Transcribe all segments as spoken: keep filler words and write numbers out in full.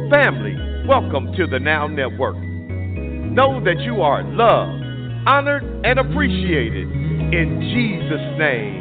Family, welcome to the Now Network. Know that you are loved, honored, and appreciated in Jesus' name.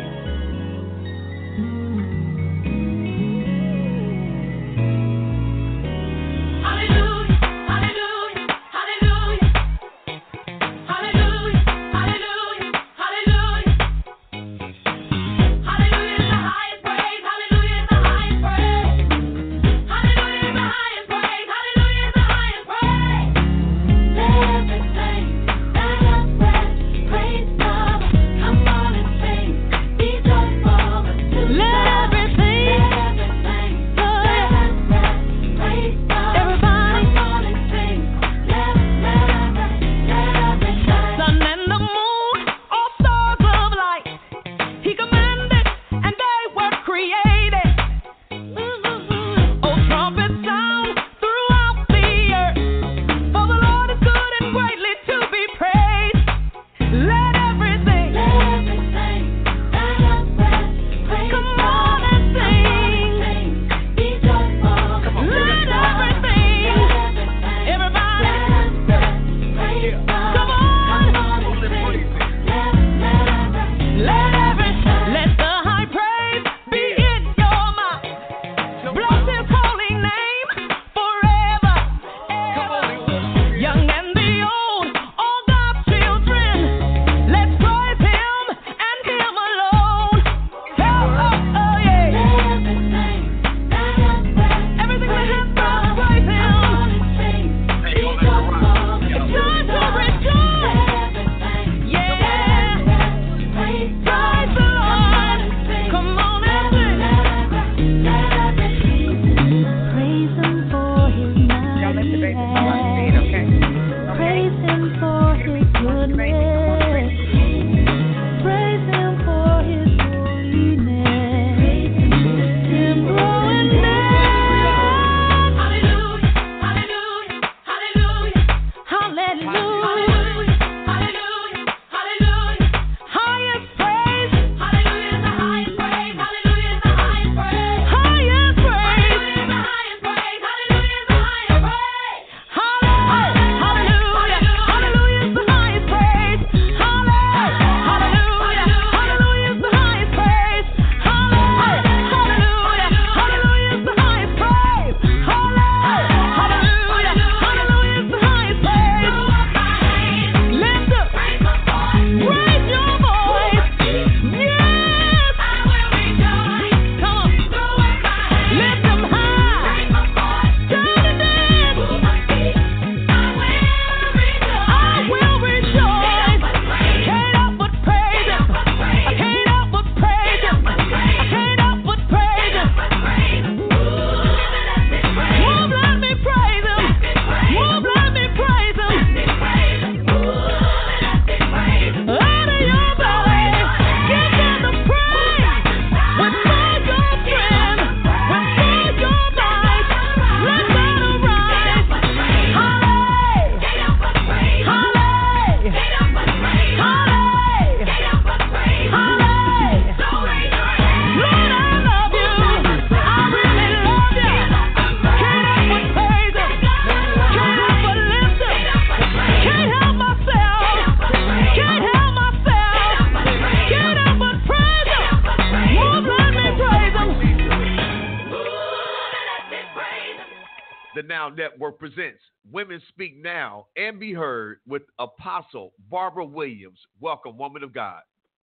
Network presents Women Speak Now and Be Heard with Apostle Barbara Williams. Welcome, woman of God.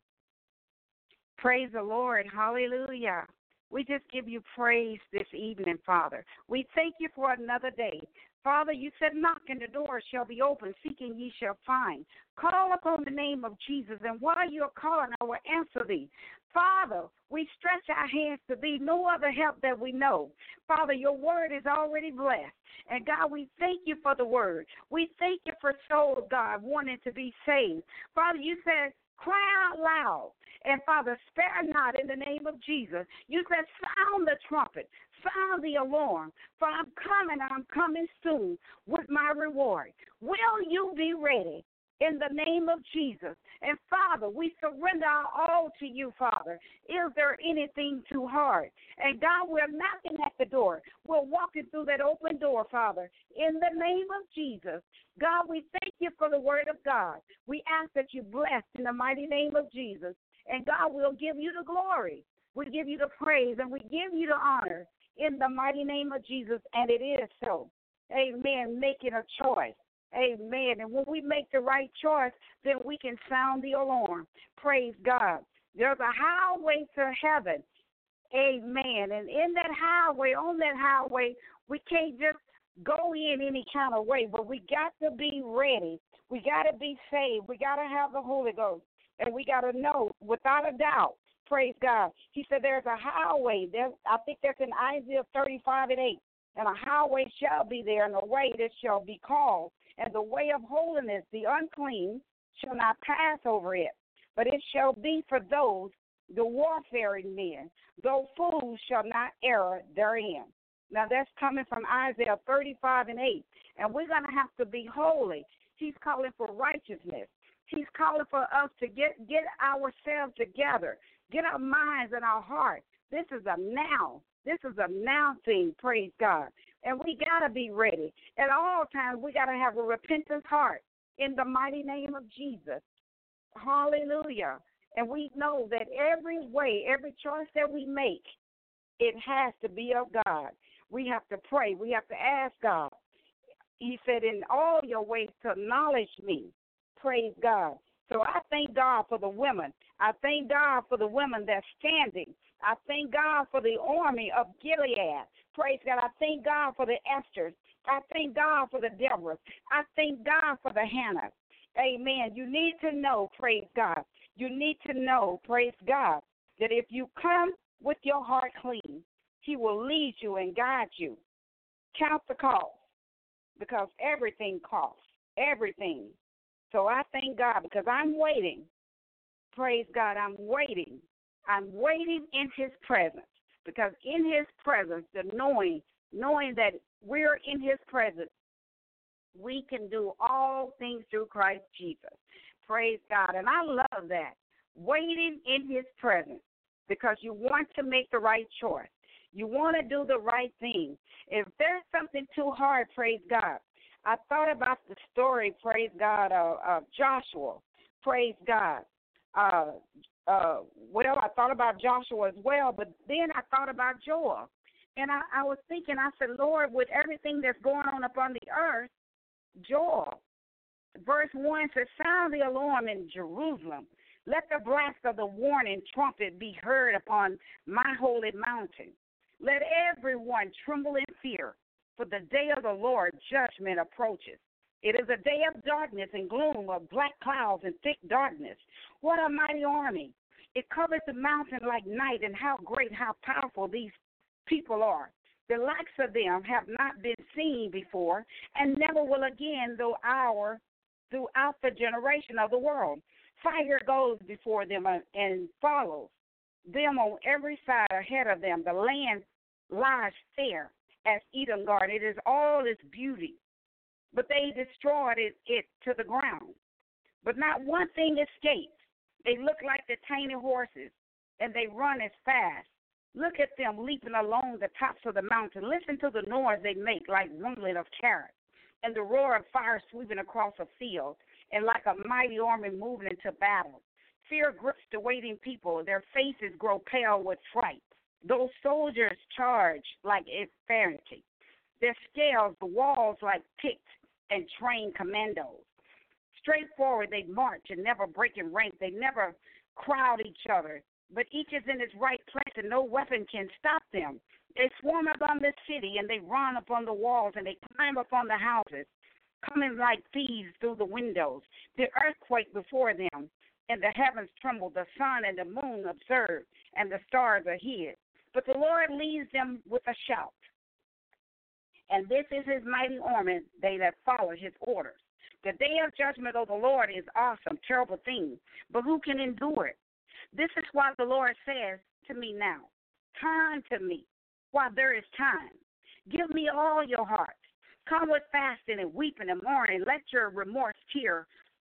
Praise the Lord. Hallelujah. We just give you praise this evening, Father. We thank you for another day. Father, you said, knock and the door shall be open, seeking ye shall find. Call upon the name of Jesus, and while you're calling, I will answer thee. Father, we stretch our hands to thee, no other help that we know. Father, your word is already blessed. And God, we thank you for the word. We thank you for souls, God, wanting to be saved. Father, you said, cry out loud. And Father, spare not in the name of Jesus. You said, sound the trumpet, sound the alarm, for I'm coming, I'm coming soon with my reward. Will you be ready? in the name of Jesus. And, Father, we surrender our all to you, Father. Is there anything too hard? And, God, we're knocking at the door. We're walking through that open door, Father, in the name of Jesus. God, we thank you for the word of God. We ask that you bless in the mighty name of Jesus. And, God, we'll give you the glory. We give you the praise, and we give you the honor in the mighty name of Jesus, and it is so. Amen. Making a choice. Amen. And when we make the right choice, then we can sound the alarm. Praise God. There's a highway to heaven. Amen. And in that highway, on that highway, we can't just go in any kind of way, but we got to be ready. We got to be saved. We got to have the Holy Ghost. And we got to know without a doubt. Praise God. He said there's a highway. There, I think that's in Isaiah thirty-five and eight. And a highway shall be there, and a way that shall be called. And the way of holiness, the unclean, shall not pass over it. But it shall be for those, the warfaring men. Those fools shall not err therein. Now, that's coming from Isaiah thirty-five and eight. And we're going to have to be holy. He's calling for righteousness. He's calling for us to get, get ourselves together, get our minds and our hearts. This is a now. This is a now thing, praise God. And we got to be ready. At all times, we got to have a repentant heart in the mighty name of Jesus. Hallelujah. And we know that every way, every choice that we make, it has to be of God. We have to pray. We have to ask God. He said, in all your ways to acknowledge me. Praise God. So I thank God for the women. I thank God for the women that's standing. I thank God for the army of Gilead. Praise God. I thank God for the Esthers. I thank God for the Deborahs. I thank God for the Hannahs. Amen. You need to know, praise God. You need to know, praise God, that if you come with your heart clean, he will lead you and guide you. Count the cost, because everything costs, everything. So I thank God because I'm waiting. Praise God, I'm waiting. I'm waiting in his presence, because in his presence, the knowing, knowing that we're in his presence, we can do all things through Christ Jesus. Praise God. And I love that. Waiting in his presence, because you want to make the right choice. You want to do the right thing. If there's something too hard, praise God. I thought about the story, praise God, of uh, uh, Joshua. Praise God. Uh, uh, well, I thought about Joshua as well, but then I thought about Joel. And I, I was thinking, I said, Lord, with everything that's going on upon the earth, Joel, verse one says, sound the alarm in Jerusalem. Let the blast of the warning trumpet be heard upon my holy mountain. Let everyone tremble in fear, for the day of the Lord judgment approaches. It is a day of darkness and gloom, of black clouds and thick darkness. What a mighty army. It covers the mountain like night, and how great, how powerful these people are. The likes of them have not been seen before, and never will again, though our, throughout the generation of the world. Fire goes before them and follows them on every side ahead of them. The land lies fair as Eden garden. It is all its beauty. But they destroyed it, it to the ground. But not one thing escapes. They look like the tiny horses, and they run as fast. Look at them leaping along the tops of the mountain. Listen to the noise they make, like rumbling of chariots, and the roar of fire sweeping across a field, and like a mighty army moving into battle. Fear grips the waiting people. Their faces grow pale with fright. Those soldiers charge like infantry. Their scales, the walls like picked and trained commandos. Straightforward they march and never break in rank. They never crowd each other, but each is in its right place, and no weapon can stop them. They swarm upon the city, and they run upon the walls, and they climb upon the houses, coming like thieves through the windows. The earth quaked before them, and the heavens trembled. The sun and the moon observed, and the stars are hid. But the Lord leads them with a shout. And this is his mighty army, they that follow his orders. The day of judgment of the Lord is awesome, terrible thing, but who can endure it? This is why the Lord says to me now, turn to me while there is time. Give me all your heart. Come with fasting and weeping and mourning. Let your remorse tear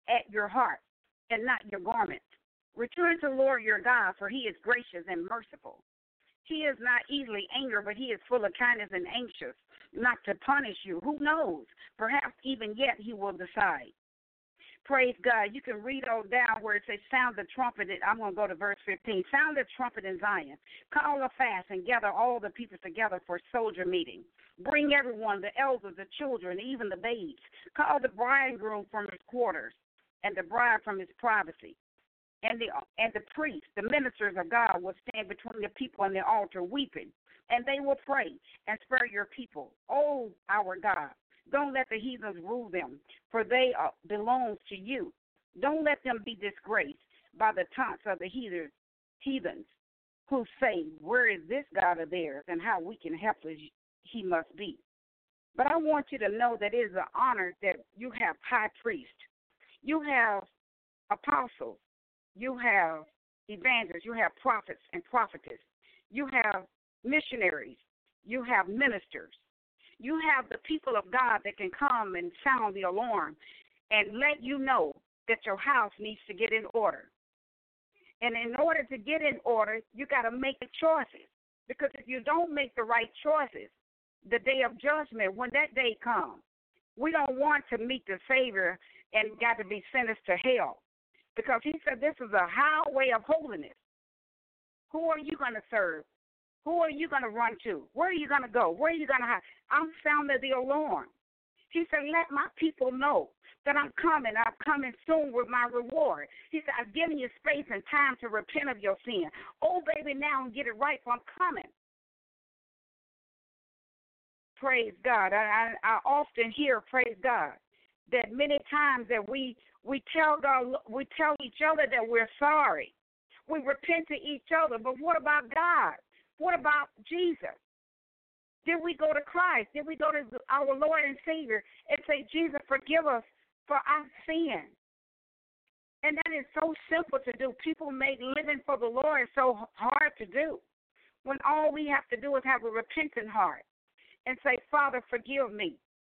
at your heart and not your garments. Return to the Lord your God, for he is gracious and merciful. He is not easily angered, but he is full of kindness and anxious not to punish you. Who knows? Perhaps even yet he will decide. Praise God. You can read all down where it says, sound the trumpet. I'm going to go to verse fifteen. Sound the trumpet in Zion. Call a fast and gather all the people together for a soldier meeting. Bring everyone, the elders, the children, even the babes. Call the bridegroom from his quarters and the bride from his privacy. And the and the priests, the ministers of God, will stand between the people and the altar weeping, and they will pray and spare your people. Oh, our God, don't let the heathens rule them, for they are, belong to you. Don't let them be disgraced by the taunts of the heathens, heathens who say, where is this God of theirs, and how we can help us he must be. But I want you to know that it is an honor that you have high priests, you have apostles, you have evangelists, you have prophets and prophetess, you have missionaries, you have ministers, you have the people of God that can come and sound the alarm and let you know that your house needs to get in order. And in order to get in order, you got to make the choices. Because if you don't make the right choices, the day of judgment, when that day comes, we don't want to meet the Savior and got to be sentenced to hell. Because he said this is a highway of holiness. Who are you going to serve? Who are you going to run to? Where are you going to go? Where are you going to hide? I'm sounding the alarm. He said, let my people know that I'm coming. I'm coming soon with my reward. He said, I've given you space and time to repent of your sin. Oh, baby, now and get it right, for I'm coming. Praise God. I, I, I often hear, praise God, that many times that we we tell God, we tell each other that we're sorry. We repent to each other, but what about God? What about Jesus? Did we go to Christ? Did we go to our Lord and Savior and say, Jesus, forgive us for our sin? And that is so simple to do. People make living for the Lord so hard to do, when all we have to do is have a repentant heart and say, Father, forgive me.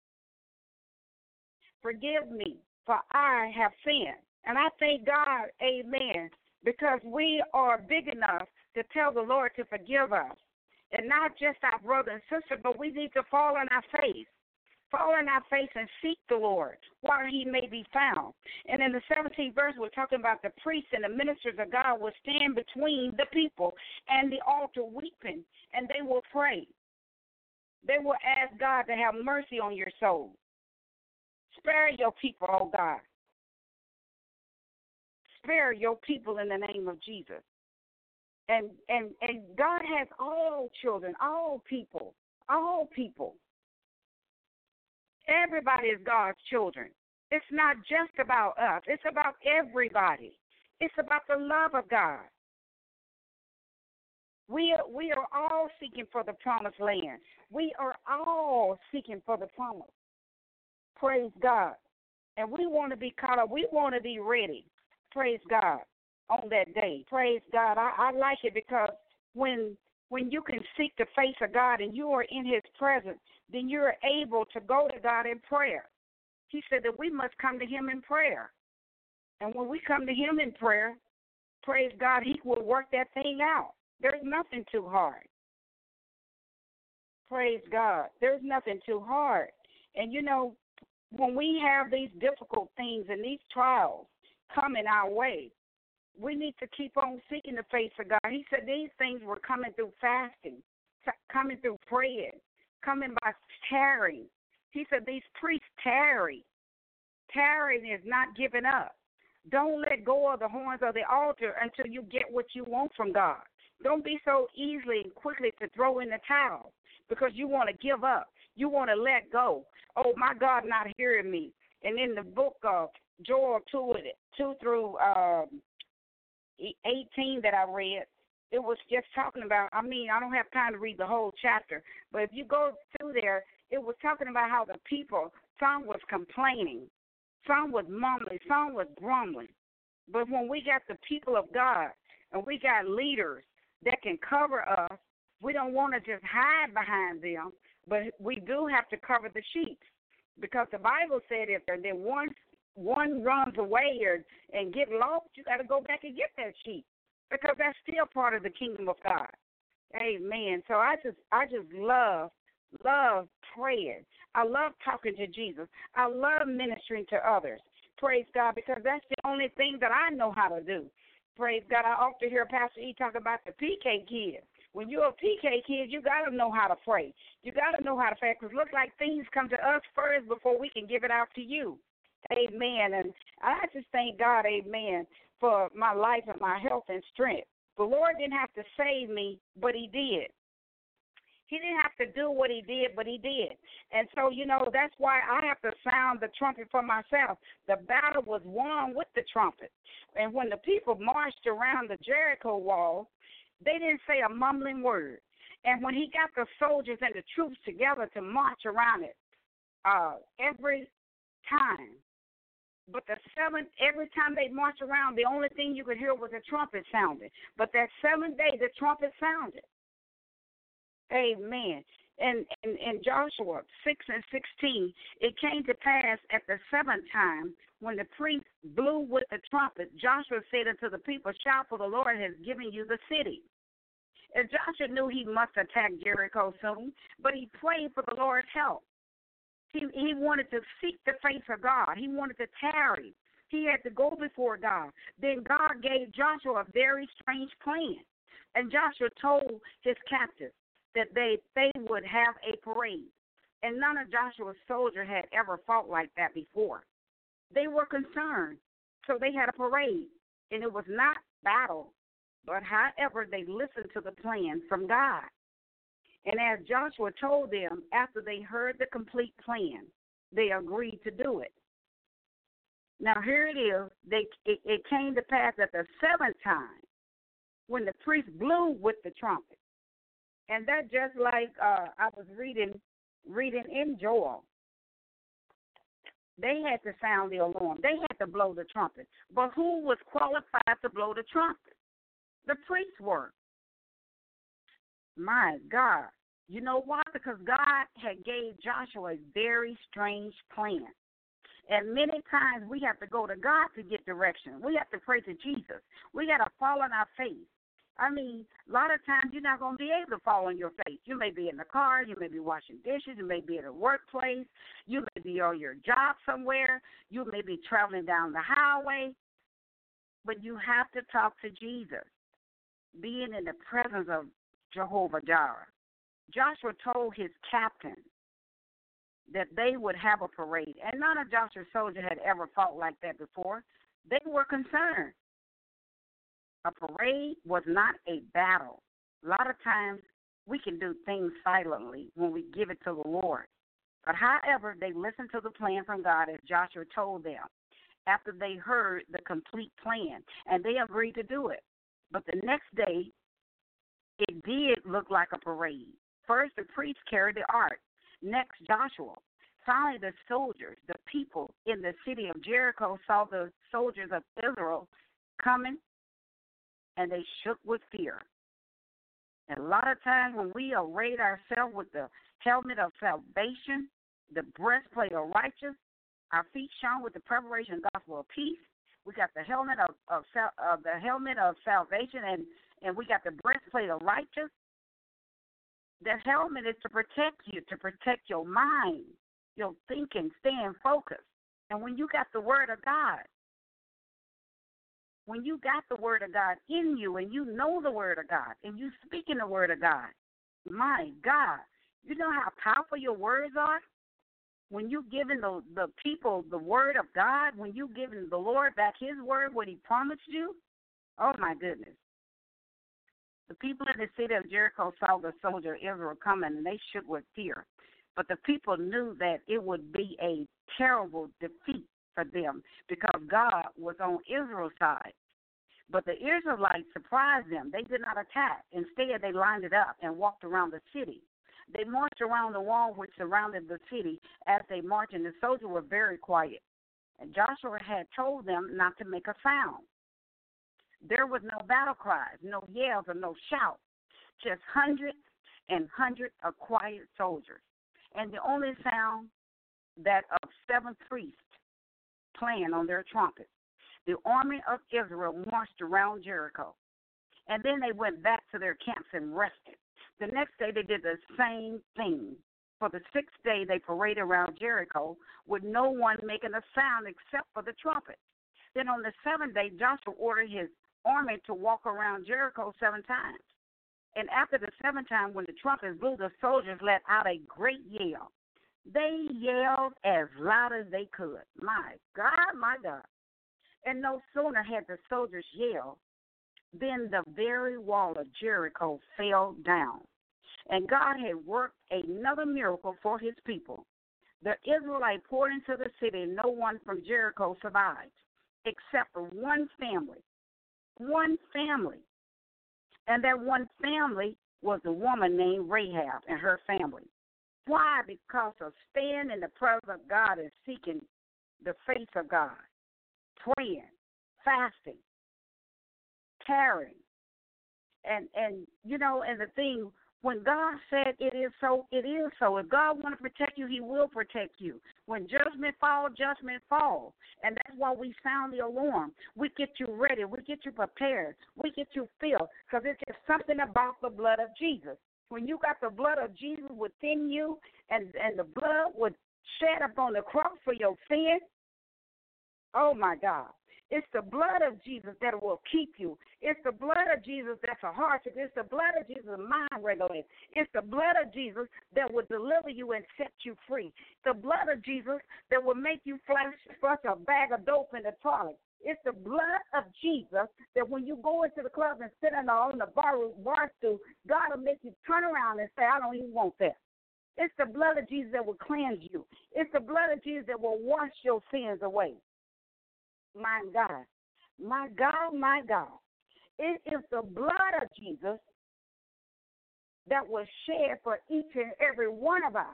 Forgive me, for I have sinned. And I thank God, amen, because we are big enough to tell the Lord to forgive us. And not just our brother and sister, but we need to fall on our face. Fall on our face and seek the Lord while he may be found. And in the seventeenth verse, we're talking about the priests and the ministers of God will stand between the people and the altar weeping, and they will pray. They will ask God to have mercy on your soul. Spare your people, oh God. Spare your people in the name of Jesus. And and and God has all children, all people, all people. Everybody is God's children. It's not just about us. It's about everybody. It's about the love of God. We are, we are all seeking for the promised land. We are all seeking for the promise. Praise God. And we want to be caught up. We want to be ready. Praise God. On that day. Praise God. I, I like it because when when you can seek the face of God and you are in his presence, then you're able to go to God in prayer. He said that we must come to him in prayer. And when we come to him in prayer, praise God, he will work that thing out. There's nothing too hard. Praise God. There's nothing too hard. And, you know, when we have these difficult things and these trials coming our way, we need to keep on seeking the face of God. He said these things were coming through fasting, coming through praying, coming by tarrying. He said these priests tarry. Tarrying is not giving up. Don't let go of the horns of the altar until you get what you want from God. Don't be so easily and quickly to throw in the towel because you want to give up. You want to let go. Oh, my God not hearing me. And in the book of Joel two, two through um, eighteen that I read, it was just talking about, I mean, I don't have time to read the whole chapter, but if you go through there, it was talking about how the people, some was complaining, some was mumbling, some was grumbling. But when we got the people of God and we got leaders that can cover us, we don't want to just hide behind them, but we do have to cover the sheep. Because the Bible said if there, there one one runs away or and get lost, you got to go back and get that sheep because that's still part of the kingdom of God. Amen. So I just I just love love praying. I love talking to Jesus. I love ministering to others. Praise God, because that's the only thing that I know how to do. Praise God. I often hear Pastor E talk about the P K kids. When you're a P K kid, you got to know how to pray. You got to know how to fast because it looks like things come to us first before we can give it out to you. Amen. And I just thank God, amen, for my life and my health and strength. The Lord didn't have to save me, but he did. He didn't have to do what he did, but he did. And so, you know, that's why I have to sound the trumpet for myself. The battle was won with the trumpet. And when the people marched around the Jericho wall, they didn't say a mumbling word. And when he got the soldiers and the troops together to march around it, uh, every time, but the seventh, every time they marched around, the only thing you could hear was the trumpet sounding. But that seventh day, the trumpet sounded. Amen. And in Joshua six and sixteen, it came to pass at the seventh time when the priest blew with the trumpet, Joshua said unto the people, shout, for the Lord has given you the city. And Joshua knew he must attack Jericho soon, but he prayed for the Lord's help. He, he wanted to seek the face of God. He wanted to tarry. He had to go before God. Then God gave Joshua a very strange plan. And Joshua told his captives that they, they would have a parade. And none of Joshua's soldiers had ever fought like that before. They were concerned, so they had a parade. And it was not battle, but however, they listened to the plan from God. And as Joshua told them, after they heard the complete plan, they agreed to do it. Now, here it is. They, it, it came to pass at the seventh time when the priest blew with the trumpet. And that just like uh, I was reading reading in Joel. They had to sound the alarm. They had to blow the trumpet. But who was qualified to blow the trumpet? The priests were. My God. You know why? Because God had gave Joshua a very strange plan. And many times we have to go to God to get direction. We have to pray to Jesus. We got to fall on our face. I mean, a lot of times you're not going to be able to fall on your face. You may be in the car. You may be washing dishes. You may be at a workplace. You may be on your job somewhere. You may be traveling down the highway. But you have to talk to Jesus, being in the presence of Jehovah Jireh. Joshua told his captain that they would have a parade. And none of Joshua's soldiers had ever fought like that before. They were concerned. A parade was not a battle. A lot of times we can do things silently when we give it to the Lord. But however, they listened to the plan from God as Joshua told them after they heard the complete plan, and they agreed to do it. But the next day, it did look like a parade. First, the priests carried the ark. Next, Joshua. Finally, the soldiers, the people in the city of Jericho saw the soldiers of Israel coming, and they shook with fear. And a lot of times when we array ourselves with the helmet of salvation, the breastplate of righteousness, our feet shone with the preparation of the gospel of peace, we got the helmet of, of, of the helmet of salvation, and, and we got the breastplate of righteousness. That helmet is to protect you, to protect your mind, your thinking, staying focused. And when you got the word of God, when you got the word of God in you and you know the word of God and you speaking the word of God, my God, you know how powerful your words are? When you giving the, the people the word of God, when you giving the Lord back his word, what he promised you, oh, my goodness. The people in the city of Jericho saw the soldier of Israel coming, and they shook with fear. But the people knew that it would be a terrible defeat for them because God was on Israel's side. But the Israelites surprised them. They did not attack. Instead, they lined it up and walked around the city. They marched around the wall which surrounded the city. As they marched, and the soldiers were very quiet. And Joshua had told them not to make a sound. There was no battle cries, no yells, or no shouts, just hundreds and hundreds of quiet soldiers. And the only sound that of seven priests playing on their trumpets. The army of Israel marched around Jericho, and then they went back to their camps and rested. The next day they did the same thing. For the sixth day they paraded around Jericho with no one making a sound except for the trumpet. Then on the seventh day Joshua ordered his army to walk around Jericho seven times. And after the seventh time, when the trumpet blew, the soldiers let out a great yell. They yelled as loud as they could. My God, my God. And no sooner had the soldiers yelled than the very wall of Jericho fell down. And God had worked another miracle for his people. The Israelites poured into the city, and no one from Jericho survived, except for one family. One family. And that one family was a woman named Rahab and her family. Why? Because of staying in the presence of God and seeking the face of God, praying, fasting, caring. And, and you know, and the thing, when God said it is so, it is so. If God wants to protect you, he will protect you. When judgment falls, judgment falls. And that's why we sound the alarm. We get you ready. We get you prepared. We get you filled. Because it's just something about the blood of Jesus. When you got the blood of Jesus within you and, and the blood was shed upon the cross for your sin, oh, my God. It's the blood of Jesus that will keep you. It's the blood of Jesus that's a heart. It's the blood of Jesus mind regulator. It's the blood of Jesus that will deliver you and set you free. The blood of Jesus that will make you flash flush a bag of dope in the toilet. It's the blood of Jesus that when you go into the club and sit on the, on the bar, bar stool, God will make you turn around and say, I don't even want that. It's the blood of Jesus that will cleanse you. It's the blood of Jesus that will wash your sins away. My God, my God, my God. It is the blood of Jesus that was shed for each and every one of us.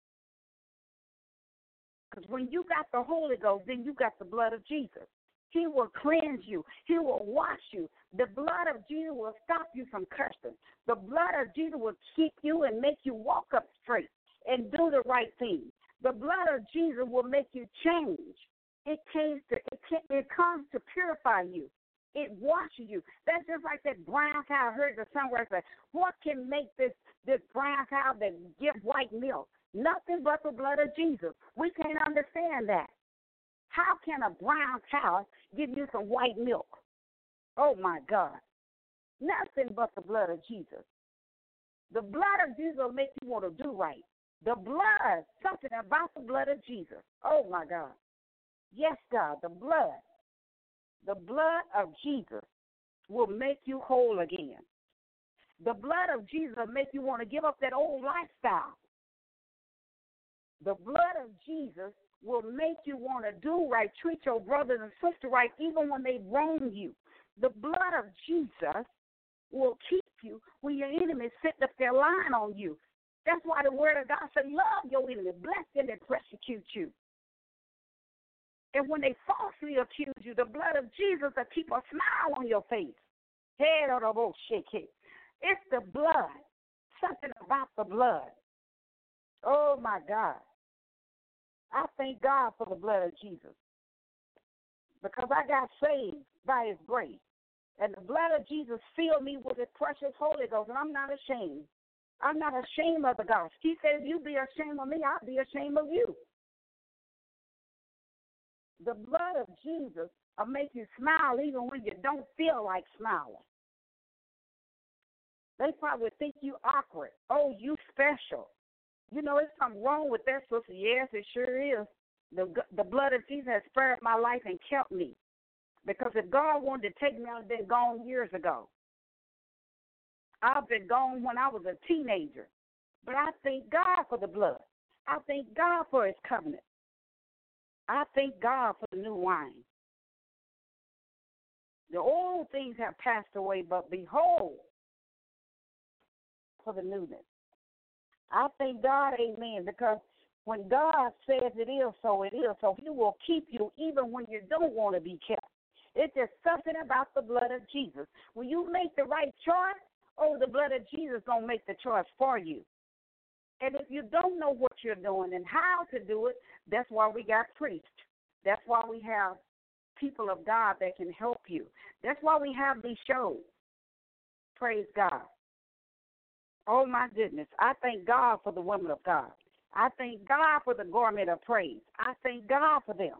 Because when you got the Holy Ghost, then you got the blood of Jesus. He will cleanse you. He will wash you. The blood of Jesus will stop you from cursing. The blood of Jesus will keep you and make you walk up straight and do the right thing. The blood of Jesus will make you change. It came to it, it comes to purify you. It washes you. That's just like that brown cow. I heard the somewhere say, what can make this, this brown cow that give white milk? Nothing but the blood of Jesus. We can't understand that. How can a brown cow give you some white milk? Oh, my God. Nothing but the blood of Jesus. The blood of Jesus will make you want to do right. The blood, something about the blood of Jesus. Oh, my God. Yes, God, the blood, the blood of Jesus will make you whole again. The blood of Jesus will make you want to give up that old lifestyle. The blood of Jesus will make you want to do right, treat your brothers and sisters right, even when they wrong you. The blood of Jesus will keep you when your enemies sit up there lying on you. That's why the word of God said, love your enemies, bless them that persecute you. And when they falsely accuse you, the blood of Jesus will keep a smile on your face. Head on the boat, shake it. It's the blood. Something about the blood. Oh, my God. I thank God for the blood of Jesus. Because I got saved by his grace. And the blood of Jesus filled me with his precious Holy Ghost. And I'm not ashamed. I'm not ashamed of the gospel. He said, if you be ashamed of me, I'll be ashamed of you. The blood of Jesus will make you smile even when you don't feel like smiling. They probably think you awkward. Oh, you special. You know, there's something wrong with that, sister. Yes, it sure is. The, the blood of Jesus has spared my life and kept me. Because if God wanted to take me, I'd have been gone years ago. I've been gone when I was a teenager. But I thank God for the blood. I thank God for his covenant. I thank God for the new wine. The old things have passed away, but behold, for the newness. I thank God, amen, because when God says it is so, it is so. He will keep you even when you don't want to be kept. It's just something about the blood of Jesus. When you make the right choice, oh, the blood of Jesus is going to make the choice for you. And if you don't know what you're doing and how to do it, that's why we got priests. That's why we have people of God that can help you. That's why we have these shows. Praise God. Oh, my goodness. I thank God for the women of God. I thank God for the garment of praise. I thank God for them.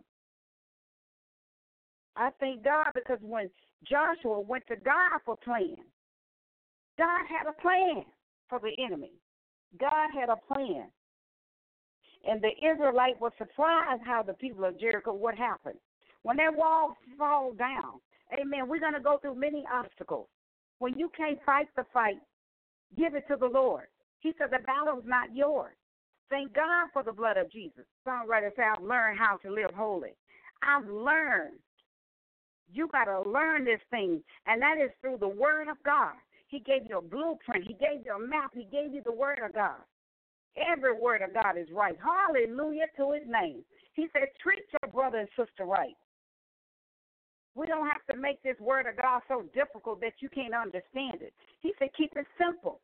I thank God because when Joshua went to God for plan, God had a plan for the enemy. God had a plan. And the Israelite was surprised how the people of Jericho, what happened. When that wall fall down, amen, we're going to go through many obstacles. When you can't fight the fight, give it to the Lord. He said the battle is not yours. Thank God for the blood of Jesus. Songwriter said, I've learned how to live holy. I've learned. You got to learn this thing, and that is through the word of God. He gave you a blueprint. He gave you a map. He gave you the word of God. Every word of God is right. Hallelujah to his name. He said, treat your brother and sister right. We don't have to make this word of God so difficult that you can't understand it. He said, keep it simple.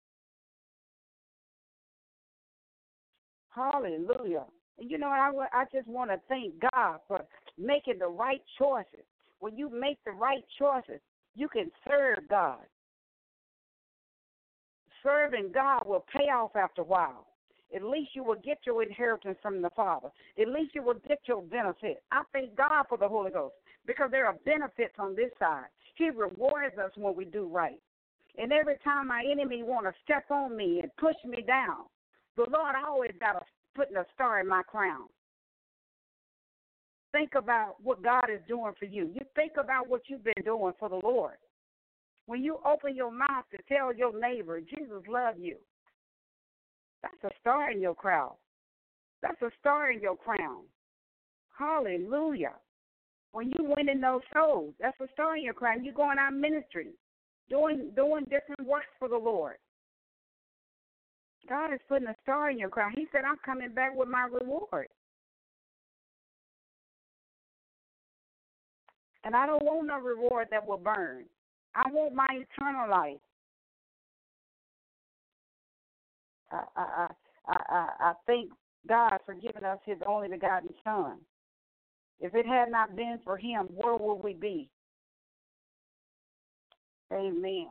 Hallelujah. And you know, I, I just want to thank God for making the right choices. When you make the right choices, you can serve God. Serving God will pay off after a while. At least you will get your inheritance from the Father. At least you will get your benefit. I thank God for the Holy Ghost because there are benefits on this side. He rewards us when we do right. And every time my enemy want to step on me and push me down, the Lord always got a, putting a star in my crown. Think about what God is doing for you. You think about what you've been doing for the Lord. When you open your mouth to tell your neighbor, Jesus loves you, that's a star in your crown. That's a star in your crown. Hallelujah. When you win in those souls, that's a star in your crown. You're going out ministry, doing, doing different works for the Lord. God is putting a star in your crown. He said, I'm coming back with my reward. And I don't want no reward that will burn. I want my eternal life. I, I, I, I, I thank God for giving us his only begotten Son. If it had not been for him, where would we be? Amen.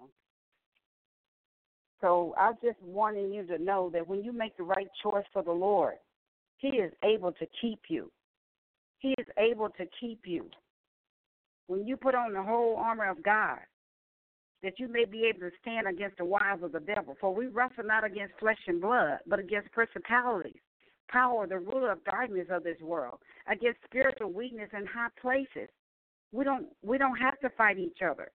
So I just wanted you to know that when you make the right choice for the Lord, he is able to keep you. He is able to keep you. When you put on the whole armor of God, that you may be able to stand against the wiles of the devil. For we wrestle not against flesh and blood, but against principalities, power, the ruler of darkness of this world, against spiritual weakness in high places. We don't we don't have to fight each other.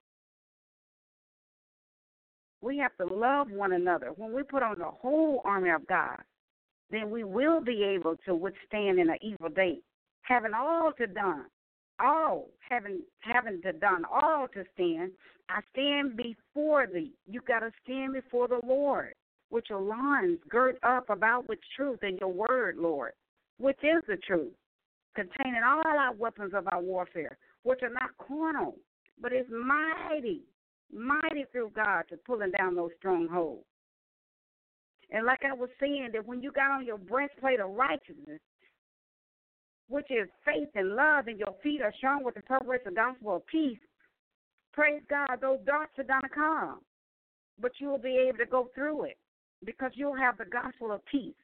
We have to love one another. When we put on the whole armor of God, then we will be able to withstand in an evil day, having all to done. All having having to done all to stand, I stand before thee. You got to stand before the Lord with your loins girt up about with truth in your word, Lord, which is the truth, containing all our weapons of our warfare, which are not carnal, but is mighty, mighty through God to pulling down those strongholds. And like I was saying, that when you got on your breastplate of righteousness, which is faith and love, and your feet are shod with the purpose of the gospel of peace, praise God, those darts are going to come. But you will be able to go through it because you'll have the gospel of peace.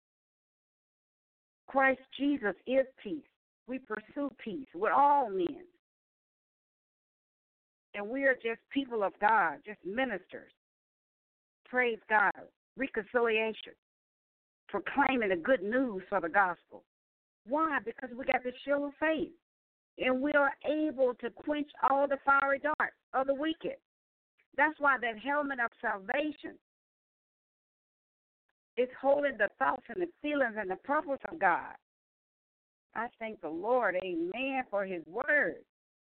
Christ Jesus is peace. We pursue peace with all men. And we are just people of God, just ministers. Praise God. Reconciliation. Proclaiming the good news for the gospel. Why? Because we got the shield of faith. And we are able to quench all the fiery darts of the wicked. That's why that helmet of salvation is holding the thoughts and the feelings and the purpose of God. I thank the Lord, amen, for his word.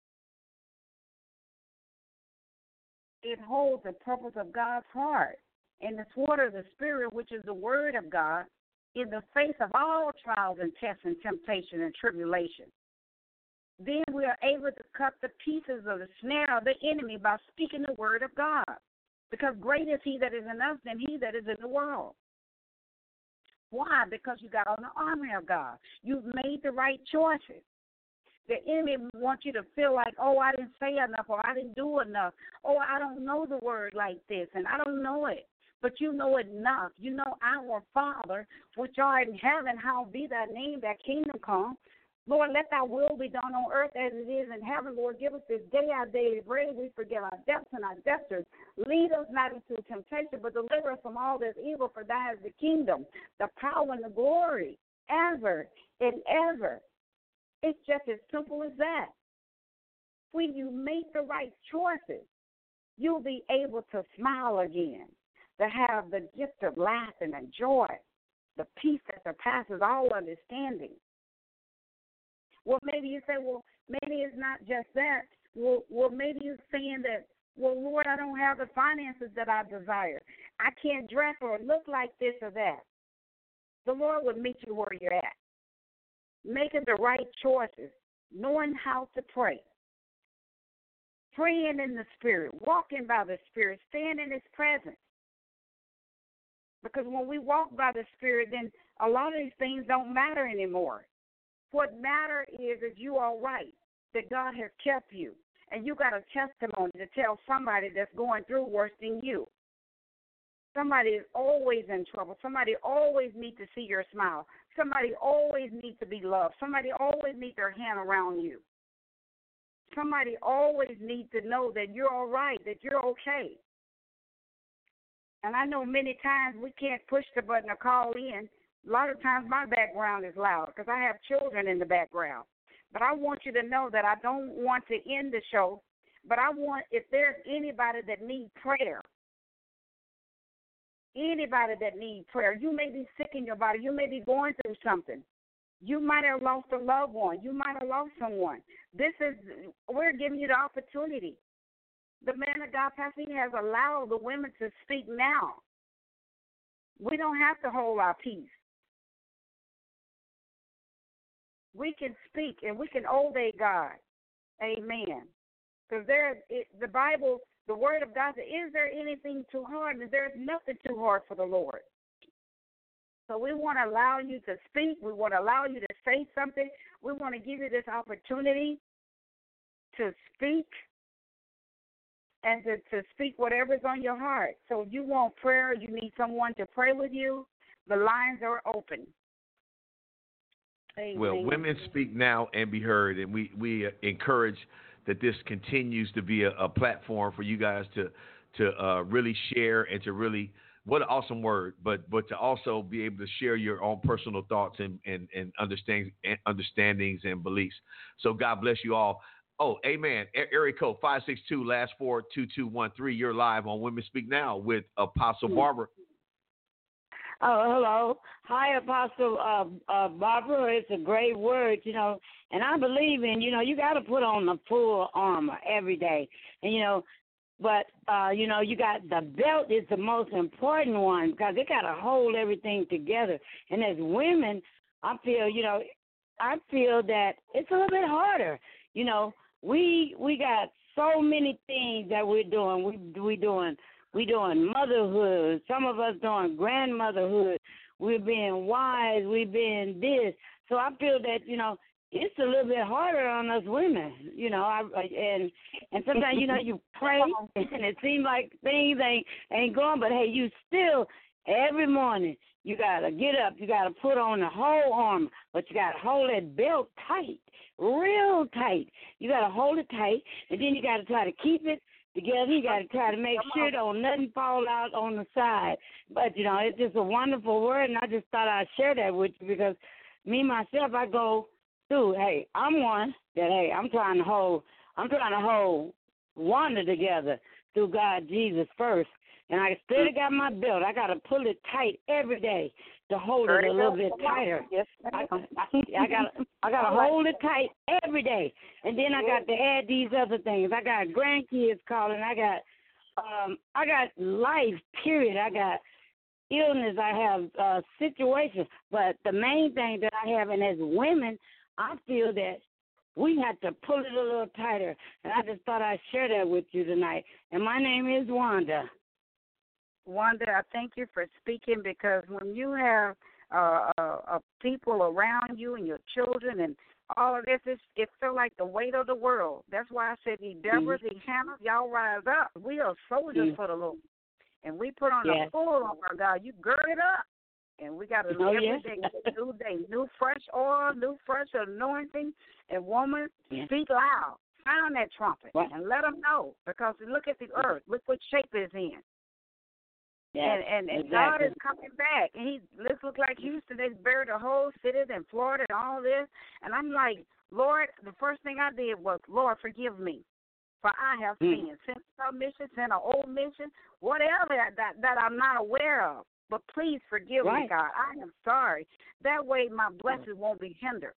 It holds the purpose of God's heart and the sword of the Spirit, which is the word of God, in the face of all trials and tests and temptation and tribulation. Then we are able to cut the pieces of the snare of the enemy by speaking the word of God. Because great is he that is in us than he that is in the world. Why? Because you got on the armor of God. You've made the right choices. The enemy wants you to feel like, oh, I didn't say enough, or I didn't do enough. Oh, I don't know the word like this, and I don't know it. But you know enough. You know our Father, which art in heaven, hallowed be thy name, thy kingdom come. Lord, let thy will be done on earth as it is in heaven. Lord, give us this day our daily bread. We forgive our debts and our debtors. Lead us not into temptation, but deliver us from all this evil. For thine is the kingdom, the power, and the glory, ever and ever. It's just as simple as that. When you make the right choices, you'll be able to smile again, to have the gift of laughter and joy, the peace that surpasses all understanding. Well, maybe you say, well, maybe it's not just that. Well, well, maybe you're saying that, well, Lord, I don't have the finances that I desire. I can't dress or look like this or that. The Lord will meet you where you're at. Making the right choices, knowing how to pray, praying in the Spirit, walking by the Spirit, staying in His presence. Because when we walk by the Spirit, then a lot of these things don't matter anymore. What matters is that you are right, that God has kept you, and you got a testimony to tell somebody that's going through worse than you. Somebody is always in trouble. Somebody always needs to see your smile. Somebody always needs to be loved. Somebody always needs their hand around you. Somebody always needs to know that you're all right, that you're okay. And I know many times we can't push the button or call in. A lot of times my background is loud because I have children in the background. But I want you to know that I don't want to end the show, but I want, if there's anybody that needs prayer, anybody that needs prayer, you may be sick in your body, you may be going through something. You might have lost a loved one. You might have lost someone. This is, we're giving you the opportunity. The man of God, Pastor, he has allowed the women to speak now. We don't have to hold our peace. We can speak and we can obey God. Amen. Because there, it, the Bible, the Word of God says, is there anything too hard? And there's nothing too hard for the Lord. So we want to allow you to speak. We want to allow you to say something. We want to give you this opportunity to speak and to, to speak whatever's on your heart. So if you want prayer, you need someone to pray with you, the lines are open. Amen. Well, women speak now and be heard, and we, we encourage that this continues to be a, a platform for you guys to to uh, really share and to really, what an awesome word, but but to also be able to share your own personal thoughts and, and, and understandings, understandings and beliefs. So God bless you all. Oh, amen. Area code five six two, last four, two two one three. You're live on Women Speak Now with Apostle Barbara. Oh, hello. Hi, Apostle uh, uh, Barbara. It's a great word, you know, and I believe in, you know, you got to put on the full armor every day. And, you know, but, uh, you know, you got the belt is the most important one because it got to hold everything together. And as women, I feel, you know, I feel that it's a little bit harder. You know, we we got so many things that we're doing. We we doing we doing motherhood. Some of us doing grandmotherhood. We're being wise. We're being this. So I feel that, you know, it's a little bit harder on us women. You know, I and and sometimes, you know, you pray and it seems like things ain't ain't going, but hey, you still every morning you gotta get up. You gotta put on the whole armor, but you gotta hold that belt tight. Real tight. You got to hold it tight, and then you got to try to keep it together. You got to try to make sure don't nothing fall out on the side. But, you know, it's just a wonderful word, and I just thought I'd share that with you because me, myself, I go through, hey, I'm one that, hey, I'm trying to hold, I'm trying to hold Wanda together through God, Jesus first. And I still got my belt. I got to pull it tight every day to hold it a little bit tighter. Yes, I, I, I got I got to hold it tight every day, and then I got to add these other things. I got grandkids calling. I got um I got life. Period. I got illness. I have uh, situations. But the main thing that I have, and as women, I feel that we have to pull it a little tighter. And I just thought I'd share that with you tonight. And my name is Wanda. Wanda, I thank you for speaking because when you have uh, uh, uh, people around you and your children and all of this. It's, it feel like the weight of the world. That's why I said, the Deborahs, the Hannahs, y'all rise up. We are soldiers mm. for the Lord. And we put on yeah. a full armor, God. You gird it up. And we got to oh, every yeah. day, new day, new fresh oil, new fresh anointing. And woman, yeah. speak loud. Sound that trumpet what? And let them know. Because look at the earth. Look what shape it's in. Yeah, and and, and exactly. God is coming back. And he this look like Houston. They buried the whole city and Florida and all this. And I'm like, Lord, the first thing I did was, Lord, forgive me. For I have mm. sinned. Sent some mission, sent an old mission, whatever that, that, that I'm not aware of. But please forgive right. me, God. I am sorry. That way my blessings won't be hindered.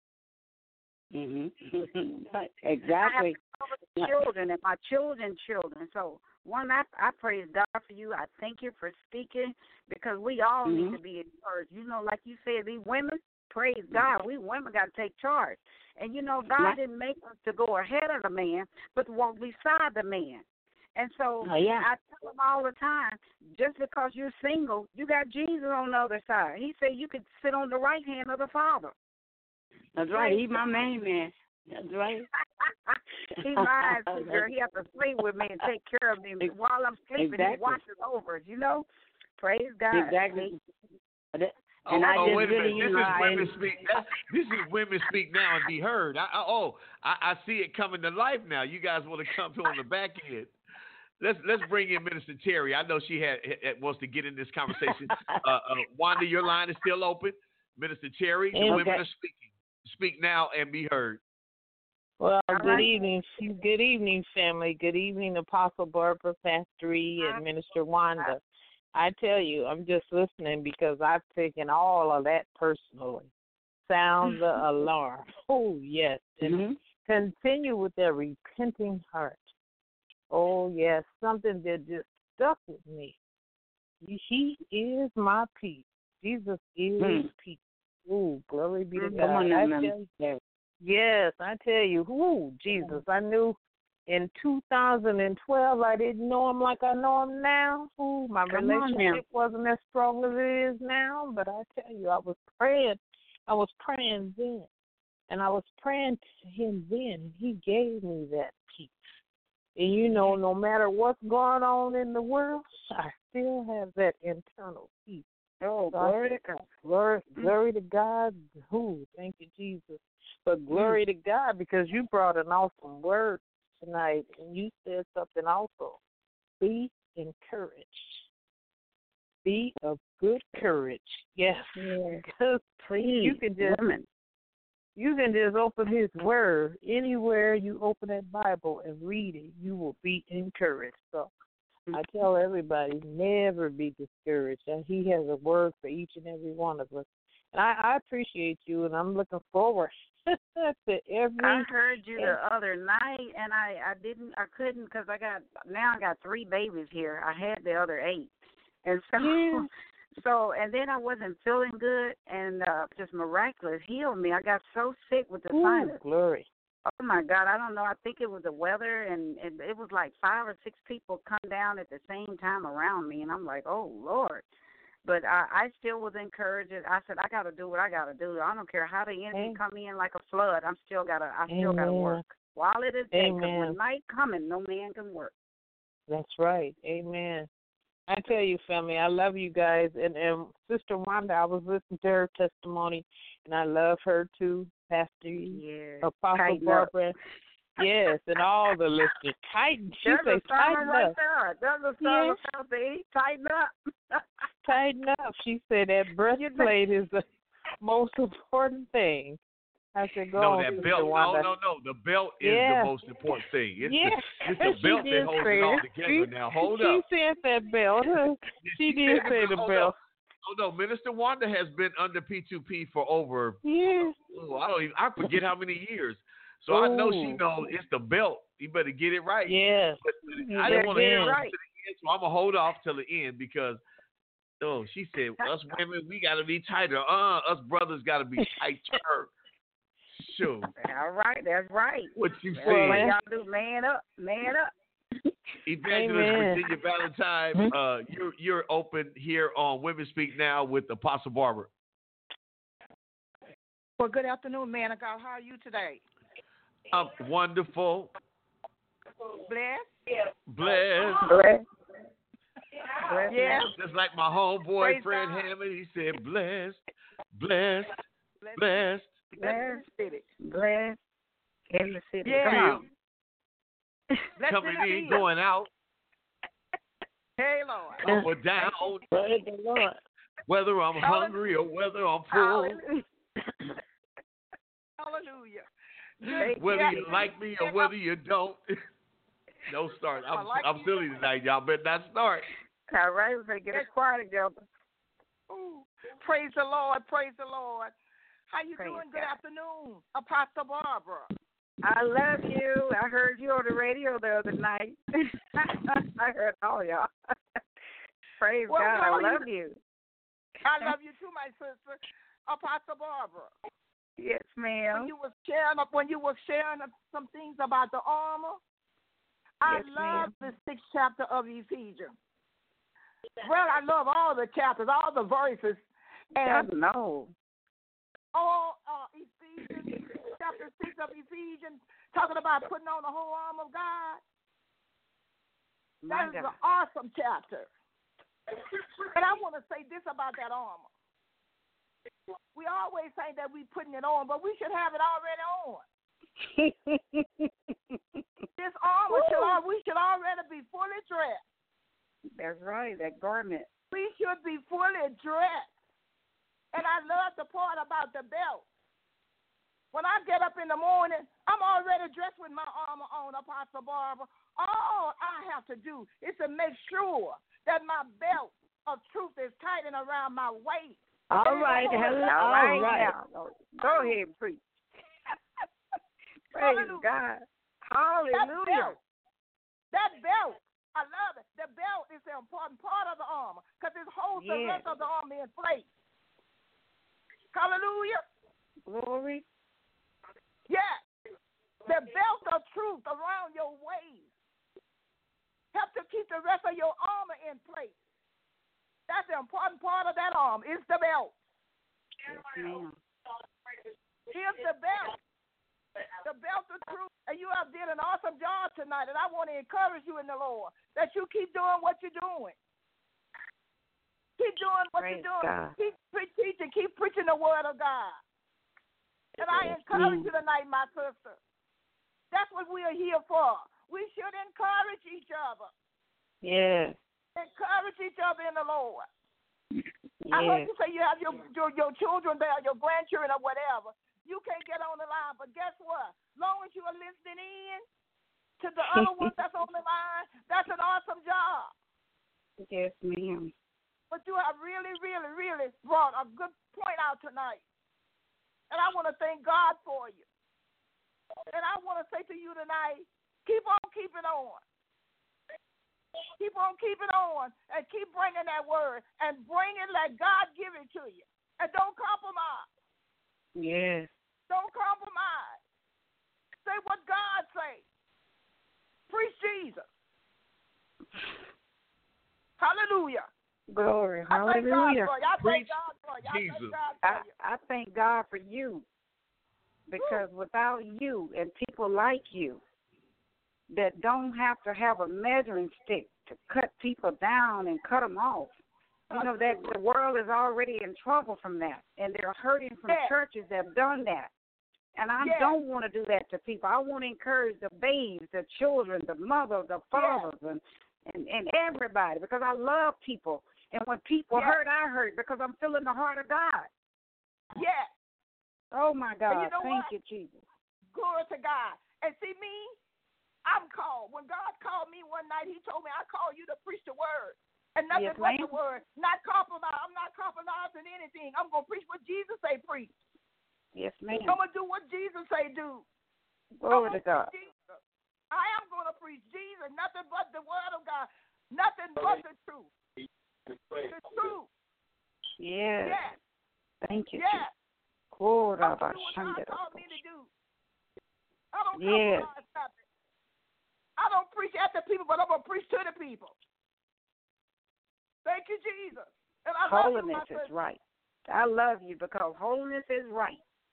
Mm-hmm. exactly. I have the children and my children's children. So, one, I, I praise God for you. I thank you for speaking because we all mm-hmm. need to be encouraged. You know, like you said, these women, praise God. We women got to take charge. And, you know, God right. didn't make us to go ahead of the man, but to walk beside the man. And so oh, yeah. I tell them all the time, just because you're single, you got Jesus on the other side. He said you could sit on the right hand of the Father. That's right. He's my main man. That's right. He's mine, girl. He has to sleep with me and take care of me. While I'm sleeping, exactly. he watches over us, you know? Praise God. Exactly. And oh, I oh just wait a really, minute. This you know, is women I, speak. That's, this is women speak now and be heard. I, I, oh, I, I see it coming to life now. You guys want to come to on the back end. Let's let's bring in Minister Terry. I know she had, had wants to get in this conversation. Uh, uh, Wanda, your line is still open. Minister Terry, the okay. women are speaking. Speak now and be heard. Well, All good right. evening, good evening, family. Good evening, Apostle Barbara, Pastor E, and Minister Wanda. I tell you, I'm just listening because I've taken all of that personally. Sound the alarm. Oh, yes. And mm-hmm. continue with their repenting heart. Oh, yes, something that just stuck with me. He is my peace. Jesus is mm. peace. Ooh, glory be to Come God. on, I man. tell you, yes, I tell you, ooh, Jesus. I knew in two thousand twelve I didn't know him like I know him now. Ooh, my Come relationship wasn't as strong as it is now, but I tell you, I was praying. I was praying then, and I was praying to him then, and he gave me that peace. And, you know, no matter what's going on in the world, I still have that internal peace. Oh, glory to God. Glory, glory to God. Ooh, thank you, Jesus. But glory mm. to God, because you brought an awesome word tonight, and you said something also. Be encouraged. Be of good courage. Yes. yes. Because please, you can just women. You can just open his word. Anywhere you open that Bible and read it, you will be encouraged. So I tell everybody, never be discouraged. And he has a word for each and every one of us. And I, I appreciate you, and I'm looking forward to every. I heard you the other night, and I, I didn't, I couldn't, because I got, now I got three babies here. I had the other eight. And so. Yeah. So, and then I wasn't feeling good, and uh, just miraculous healed me. I got so sick with the Ooh, sinus. Glory. Oh, my God. I don't know. I think it was the weather, and, and it was like five or six people come down at the same time around me, and I'm like, oh, Lord. But I, I still was encouraged. I said, I got to do what I got to do. I don't care how the enemy Amen. come in like a flood. I'm still got to, I still got to work. While it is day, because when night coming, no man can work. That's right. Amen. I tell you, family, I love you guys. And, and Sister Wanda, I was listening to her testimony, and I love her too, Pastor yes. Apostle Tighten Barbara. Up. Yes, and all the listeners. Tighten. She There's say, a tighten right up. there. There's a song about the tighten up. Tighten up. She said that breastplate is the most important thing. I said, go no, on, that belt. No, no, no. The belt is yeah. the most important thing. It's yeah. the, it's the belt that holds it all together. She, now, hold she up. She said that belt. She, she did say the belt. Oh no, Minister Wanda has been under P two P for over. Yeah. Oh, I don't even. I forget how many years. So Ooh. I know she knows it's the belt. You better get it right. Yes. But, but I didn't want to get it right to the end, so I'm gonna hold off till the end because. Oh, she said us women we gotta be tighter. Uh, us brothers gotta be tighter. Sure. All right, that's right. What you That's saying? what y'all do, man up, man up. Evangelist Amen. Virginia Valentine, uh, you're you're open here on Women Speak Now with Apostle Barbara. Well, good afternoon, man of God. How are you today? I'm wonderful. Blessed? Blessed. Bless. Yes. Just like my homeboy, Praise Fred God. Hammond, he said, blessed, blessed, Blessed. blessed. Blessed city. Bless in the city. Yeah. Come on. Blessed Coming in the in, field. going out, Hey, Lord. up or down, Praise the Lord. whether I'm hungry or whether I'm full, Hallelujah. Hallelujah. whether Yeah. you like me or whether you don't. Don't start. I'm, I like I'm you. silly tonight, y'all. Better not start. All right, we're going to get a choir together. Ooh. Praise the Lord. Praise the Lord. How you Praise doing? Good God. afternoon, Apostle Barbara. I love you. I heard you on the radio the other night. I heard all y'all. Praise Well, God. how I are you? love you. I love you too, my sister, Apostle Barbara. Yes, When ma'am. you was sharing, when you were sharing some things about the armor, I Yes, love ma'am. the sixth chapter of Ephesians. Well, I love all the chapters, all the verses, I and know. all uh, Ephesians, chapter six of Ephesians, talking about putting on the whole armor of God. My That is God. an awesome chapter. And I want to say this about that armor. We always say that we putting it on, but we should have it already on. This armor should al- we should already be fully dressed. That's right, that garment. We should be fully dressed. And I love the part about the belt. When I get up in the morning, I'm already dressed with my armor on, Apostle Barbara. All I have to do is to make sure that my belt of truth is tightened around my waist. All right, hello. All All right, right. now. Go ahead and preach. Praise Hallelujah. God. That Hallelujah. belt, that belt, I love it. The belt is the important part of the armor because it holds the Yes. rest of the armor in place. Hallelujah. Glory. Yes. The belt of truth around your waist helps to keep the rest of your armor in place. That's the important part of that armor. It's the belt. Yes, ma'am. It's the belt. The belt of truth. And you have did an awesome job tonight, and I want to encourage you in the Lord that you keep doing what you're doing. Keep doing what Praise you're doing. God. Keep pre- teaching. Keep preaching the word of God. And I Yes, encourage ma'am. you tonight, my sister. That's what we are here for. We should encourage each other. Yes. Encourage each other in the Lord. I heard Yes. you say you have your, your your children there, your grandchildren or whatever. You can't get on the line, but guess what? As long as you are listening in to the other ones that's on the line, that's an awesome job. Yes, ma'am. But you have really, really, really brought a good point out tonight. And I want to thank God for you. And I want to say to you tonight, keep on keeping on. Keep on keeping on and keep bringing that word and bring it, let God give it to you. And don't compromise. Yes. Don't compromise. Say what God say. Preach Jesus. Hallelujah. Glory. I thank God Hallelujah. for you. I Preach thank God for you. I Jesus. thank God I, for you. I thank God for you because without you and people like you that don't have to have a measuring stick to cut people down and cut them off, you know, that the world is already in trouble from that, and they're hurting from Yeah. churches that have done that. And I Yeah. don't want to do that to people. I want to encourage the babes, the children, the mothers, the fathers, and, and, and everybody because I love people. And when people Yeah. hurt, I hurt because I'm feeling the heart of God. Yeah. Oh, my God. you know Thank what? you, Jesus. Glory to God. And see me, I'm called. When God called me one night, he told me, I call you to preach the word. And nothing Yes, but ma'am. the word. Not compromise. I'm not compromising anything. I'm going to preach what Jesus say preach. Yes, ma'am. I'm going to do what Jesus say do. Glory I'm to gonna God. preach Jesus. I am going to preach Jesus. Nothing but the word of God. Nothing but the truth. The truth. Yes. Yes. Thank you, Yes. Jesus. Oh, I'm Rabba going to do what Shanda. God called me to do. I don't Yes. compromise nothing. I don't preach at the people, but I'm going to preach to the people. Thank you, Jesus. And I love you, my Holiness is sister. right. I love you because holiness is right.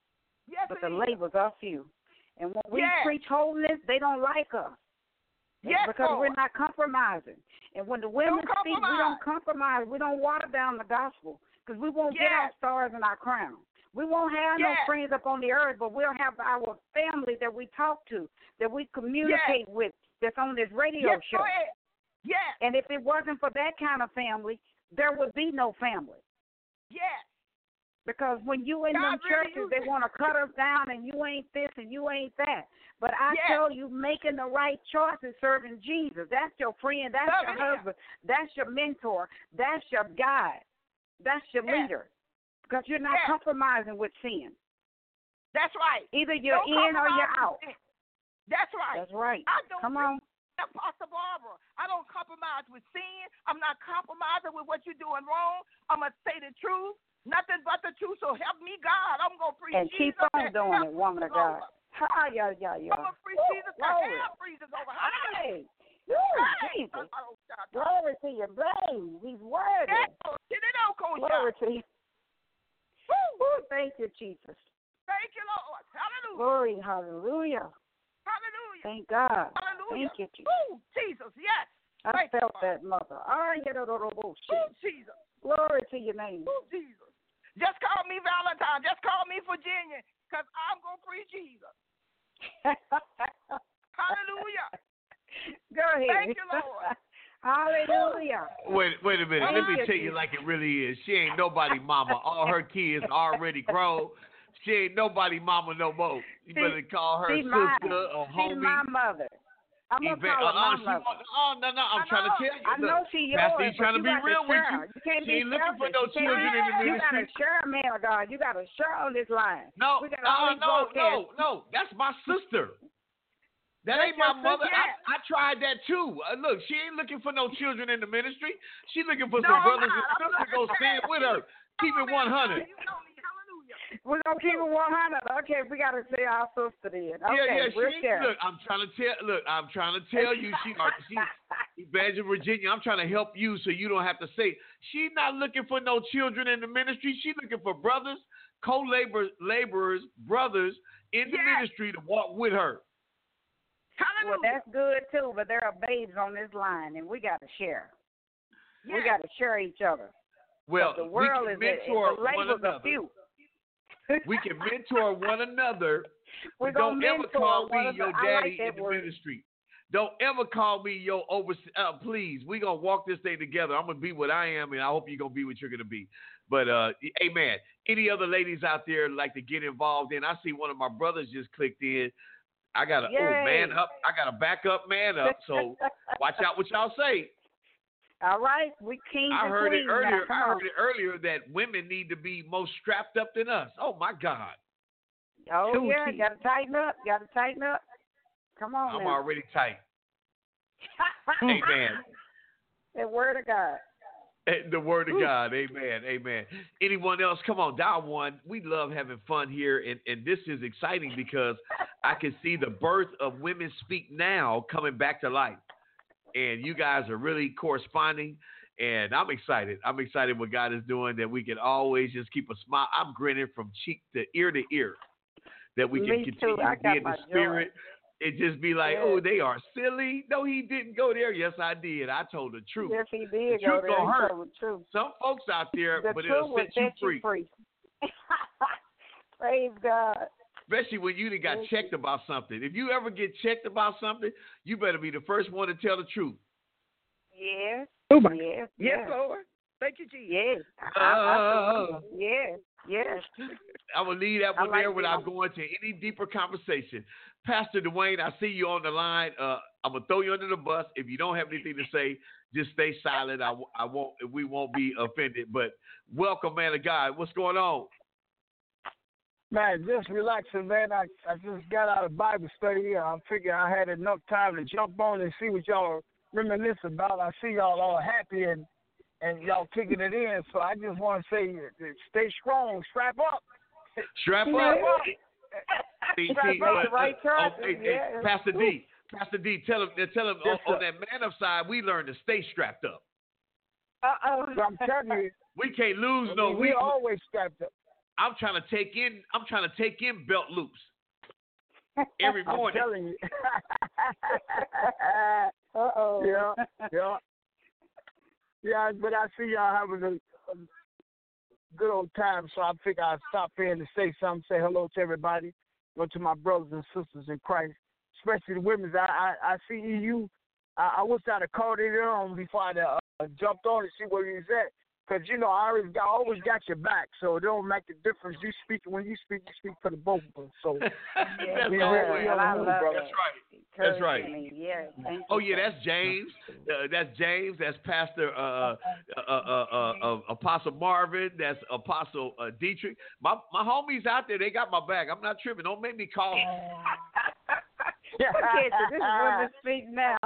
Yes, but it the is. labors are few. And when we Yes. preach holiness, they don't like us. Yes, because Lord. we're not compromising. And when the women Don't speak, we don't compromise. We don't water down the gospel because we won't get our Yes. stars and our crown. We won't have no Yes. friends up on the earth, but we'll have our family that we talk to, that we communicate with, that's on this radio Yes, show. go ahead. Yes. And if it wasn't for that kind of family, there would be no family. Yes. Because when you in God them really churches, uses they want to cut us down, and you ain't this and you ain't that. But I Yes. tell you, making the right choices, serving Jesus, that's your friend, that's Love your it. husband, that's your mentor, that's your guide, that's your Yes. leader. Because you're not Yes. compromising with sin. That's right. Either you're Don't in or you're compromise out. with sin. That's right. That's right. I don't Come think- on. Apostle Barbara, I don't compromise with sin. I'm not compromising with what you're doing wrong. I'm going to say the truth, nothing but the truth. So help me, God. I'm going to preach And Jesus. keep on and doing help it, woman of freezes God. over. Ah, yeah, yeah, yeah. I'm going to preach Woo, Jesus to glory. hell freezes over. Hallelujah. Hey, Woo, Hey. Jesus. Glory to your name. He's worthy. Yes, get it out, Coach. Glory to you. Woo. Woo, thank you, Jesus. Thank you, Lord. Hallelujah. Glory, hallelujah. Hallelujah. Thank God. Hallelujah. Thank you, Jesus. Woo, Jesus, yes. I Thank you, felt Father. that, mother. Ah, yeah, no, no, no, Woo, bullshit. Jesus. Glory to your name. Woo, Jesus. Just call me Valentine. Just call me Virginia, because I'm going to preach Jesus. Hallelujah. Go ahead. Thank you, Lord. Hallelujah. Wait, wait a minute. Let me Thank tell you. you like it really is. She ain't nobody mama. All her kids already grown. She ain't nobody mama no more. You She- better call her She's sister mine. or She's homie. my mother. I'm going to Eva- call her uh, my she mother. want- oh, no, no. I'm I trying to know. tell you. I know Look, she Pastor, yours, he's trying but to you be got real to with share. you. You can't She be ain't looking for selfish. no You can't children be- in the You got ministry. to share, man of God. You got to share on this line. No, We got uh, all these no, no, broadcasts. no. That's my sister. That That's ain't my your mother. sister? I, I tried that too. Uh, look, she ain't looking for no children in the ministry. She looking for No, some I'm brothers not. and I'm sisters to go stand with her. Keep it one hundred. You know me. Hallelujah. We're going to keep it one hundred. Okay, we got to say our sister then. Okay, Yeah, yeah. we'll She, share. look, I'm trying to tell. Look, I'm trying to tell you. She, are, she, Evangelist Virginia. I'm trying to help you so you don't have to say. She's not looking for no children in the ministry. She's looking for brothers, co-laborers, laborers, brothers in the Yes. ministry to walk with her. Well, Hallelujah. that's good, too, but there are babes on this line, and we got to share. We Yes. got to share each other. Well, the world we is can mentor the one labels are another. few. We can mentor one another. We're But don't gonna ever mentor call one me your another. I like daddy that in the word. ministry. Don't ever call me your over. Uh, please, we gonna walk this thing together. I'm gonna be what I am, and I hope you're gonna be what you're gonna be. But uh, amen. Any other ladies out there like to get involved in? I see one of my brothers just clicked in. I gotta oh Yay. man up. I gotta back up, man up. So watch out what y'all say. All right, we kings I and heard it queens now. earlier. Come I on. heard it earlier that women need to be more strapped up than us. Oh my God. Oh Two yeah, teeth. got to tighten up. Got to tighten up. Come on I'm now. already tight. Amen. The word of God. The word of God. Amen. Amen. Anyone else? Come on, dial one. We love having fun here. And, and this is exciting because I can see the birth of Women Speak Now coming back to life. And you guys are really corresponding. And I'm excited. I'm excited what God is doing, that we can always just keep a smile. I'm grinning from cheek to ear to ear. That we can Me continue too. I to got be in the my spirit. It just be like, Yeah. oh, they are silly. No, he didn't go there. Yes, I did. I told the truth. Yes, he The did truth go there. gonna He hurt. told the truth. Some folks out there, The but truth it'll will set you set free. you free. Praise God. Especially when you done got Yes. checked about something. If you ever get checked about something, you better be the first one to tell the truth. Yes. Oh, my Yes. Yes, Yes. Lord. Thank you, Jesus. Yes. Uh, Absolutely. Yes. Yes. I will leave that I one like there without that. going to any deeper conversation. Pastor Dwayne, I see you on the line. Uh, I'm gonna throw you under the bus. If you don't have anything to say, just stay silent. I, I won't. We won't be offended. But welcome, man of God. What's going on? Man, just relaxing, man. I, I just got out of Bible study. I figured I had enough time to jump on and see what y'all reminisce about. I see y'all all happy and, and y'all kicking it in. So I just want to say, uh, stay strong, strap up. Strap Strap up. up. See, Strap see, up, but, the right uh, choices, oh, hey, hey, yeah. Pastor D, Pastor D, tell him, tell him Yes, on, on sir. that man up side, we learn to stay strapped up. Uh-oh. So I'm telling you, We can't lose I no. mean, We we always strapped up. I'm trying to take in. I'm trying to take in belt loops every morning. I'm telling you. uh oh. Yeah, yeah, yeah. But I see y'all having a, a good old time, so I figure I'd stop in to say something, say hello to everybody, go to my brothers and sisters in Christ, especially the women. I I, I see you. I, I wish I'd have called it on before I uh, jumped on to see where he's at. Because, you know, I always got, always got your back, so it don't make a difference. You speak, when you speak, you speak for the both of us. So, that's, we yeah, all, we all I move, love brother. that's right. That's right. Yeah, thank Oh you. yeah, that's James. Uh, that's James. That's Pastor uh, uh, uh, uh, uh, Apostle Marvin. That's Apostle uh, Dietrich. My my homies out there, they got my back. I'm not tripping. Don't make me call them. Okay, so this is women speak now.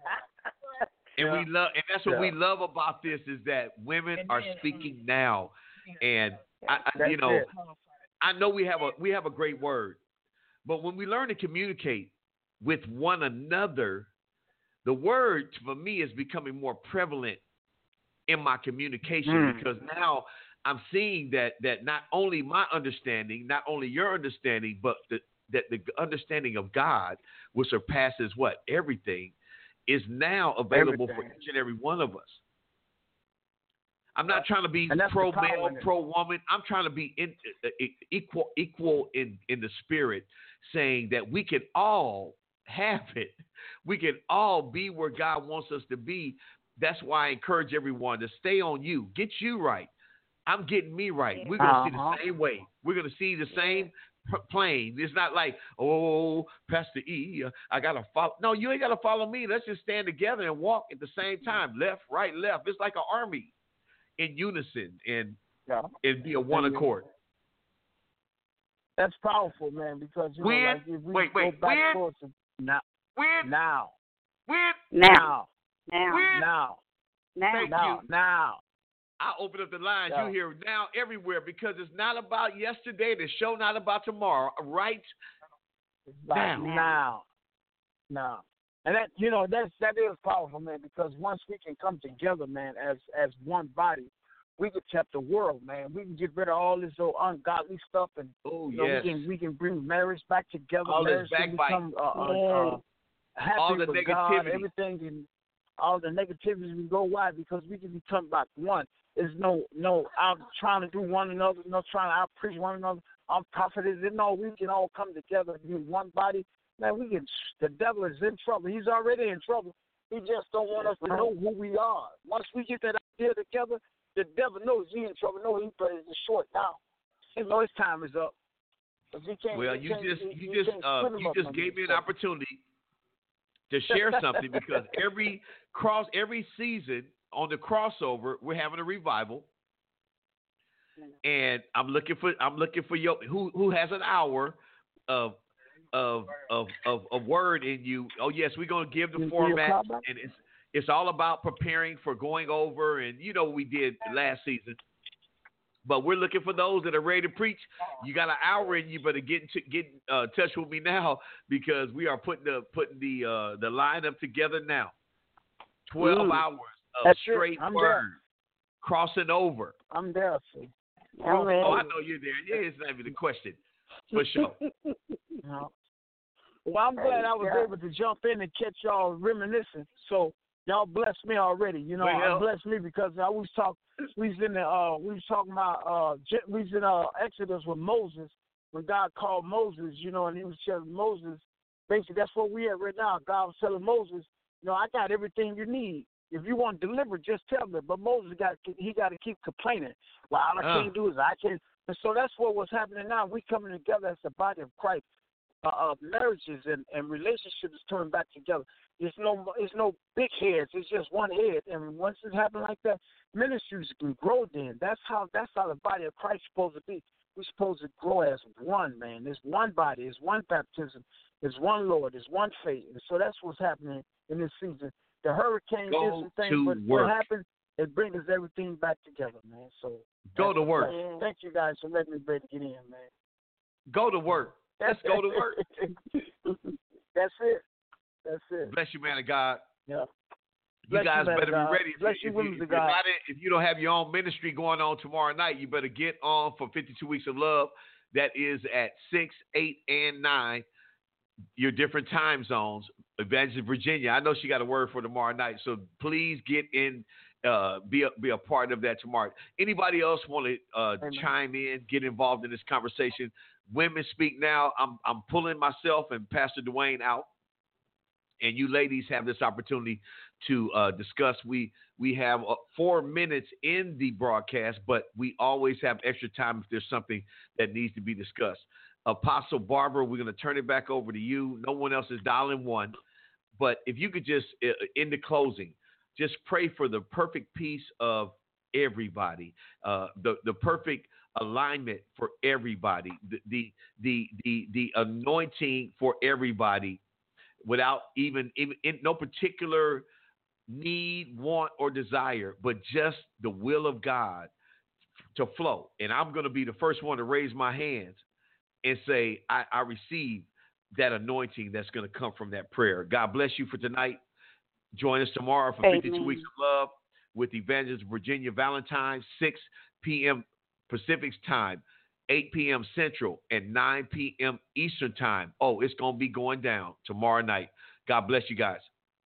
And Yeah. we love, and that's what Yeah. we love about this is that women are speaking now, and I, I That's you know, it. I know we have a we have a great word, but when we learn to communicate with one another, the word for me is becoming more prevalent in my communication Mm. because now I'm seeing that that not only my understanding, not only your understanding, but the, that the understanding of God, which surpasses what everything, is now available Everything. for each and every one of us. I'm not trying to be And that's the pro power male, in it. pro woman. I'm trying to be in, uh, equal, equal in, in the spirit, saying that we can all have it. We can all be where God wants us to be. That's why I encourage everyone to stay on you, get you right. I'm getting me right. We're gonna see Uh-huh. the same way. We're gonna see the same p- plane. It's not like, oh, Pastor E, uh, I gotta follow. No, you ain't gotta follow me. Let's just stand together and walk at the same time, left, right, left. It's like an army in unison and Yeah. and be a one And you- accord. That's powerful, man, because, you When? know, like if we Wait, wait, go back when? towards the, now, When, now, when, Now, now, now, when. now, now. Thank now, you. now. I open up the lines. Yeah. You hear now everywhere because it's not about yesterday. The show not about tomorrow. Right? Like Now. now, now, and that you know that's that is powerful, man. Because once we can come together, man, as as one body, we can tap the world, man. We can get rid of all this old ungodly stuff, and Oh you know, yes. we can we can bring marriage back together. All this marriage can backbite. become uh, uh, Yeah. uh, happy All the with God. negativity. Everything can, all the negativity can go. Why? Because we can become like one. There's no no I'm trying to do one another, no trying to out preach one another. I'm prophetess. No, we can all come together and be one body. Man, we can. The devil is in trouble. He's already in trouble. He just don't want us to know who we are. Once we get that idea together, the devil knows he's in trouble. No, he plays it short now. He knows his time is up. But he can't, Well, he you can't, just he, you he just can't uh split him you up just no gave me an more. opportunity to share something because every cross every season on the crossover we're having a revival, and I'm looking for I'm looking for your who who has an hour of of of of, of word in you. Oh yes, we're gonna give the You see your format, call back? and it's it's all about preparing for going over, and you know what we did last season. But we're looking for those that are ready to preach. You got an hour in you, better get into, get in uh, touch with me now because we are putting the putting the uh, the lineup together now. Twelve Mm. hours of That's it. straight I'm word, there. crossing over. I'm there, see. I'm ready. Oh, I know you're there. Yeah, it's not even a question. For sure. No. Well, I'm glad I was Yeah. able to jump in and catch y'all reminiscing. So y'all blessed me already. You know, Well, y'all blessed me because I was talk. We was in the. Uh, we was talking about. Uh, Je- we was in uh, Exodus with Moses when God called Moses. You know, and he was telling Moses. Basically, that's what we at right now. God was telling Moses, you know, I got everything you need. If you want delivered, just tell me. But Moses got he got to keep complaining. Well, all I Uh. can't do is I can't. And so that's what was happening now. We coming together as the body of Christ. Uh, uh, marriages and, and relationships coming back together. There's no, it's no big heads. It's just one head. And once it happens like that, ministries can grow. Then that's how that's how the body of Christ is supposed to be. We're supposed to grow as one, man. There's one body. There's one baptism. There's one Lord. There's one faith. And so that's what's happening in this season. The hurricane Go did some things, to but work. what happened? It brings everything back together, man. So Go to work. thank you guys for letting me be able to get in, man. Go to work. Let's go to work. That's it. That's it. Bless you, man of God. Yeah. You guys you, better God. be ready. Bless if, you, if, women you, of if, you're God. not in, if you don't have your own ministry going on tomorrow night, you better get on for fifty-two Weeks of Love. That is at six, eight, and nine, your different time zones. Evangelist Virginia, I know she got a word for tomorrow night, so please get in, uh, be a, be a part of that tomorrow. Anybody else want to uh, chime in, get involved in this conversation? Women Speak Now. I'm I'm pulling myself and Pastor Dwayne out, and you ladies have this opportunity to uh, discuss. We we have uh, four minutes in the broadcast, but we always have extra time if there's something that needs to be discussed. Apostle Barbara, we're going to turn it back over to you. No one else is dialing one. But if you could just, uh, in the closing, just pray for the perfect peace of everybody, uh, the, the perfect alignment for everybody, the, the, the, the, the anointing for everybody without even, even in no particular need, want, or desire, but just the will of God to flow. And I'm going to be the first one to raise my hands and say, I, I receive that anointing that's going to come from that prayer. God bless you for tonight. Join us tomorrow for Amen. fifty-two Weeks of Love with Evangelist Virginia Valentine, six p.m. Pacific time, eight p.m. Central, and nine p.m. Eastern time. Oh, it's going to be going down tomorrow night. God bless you guys.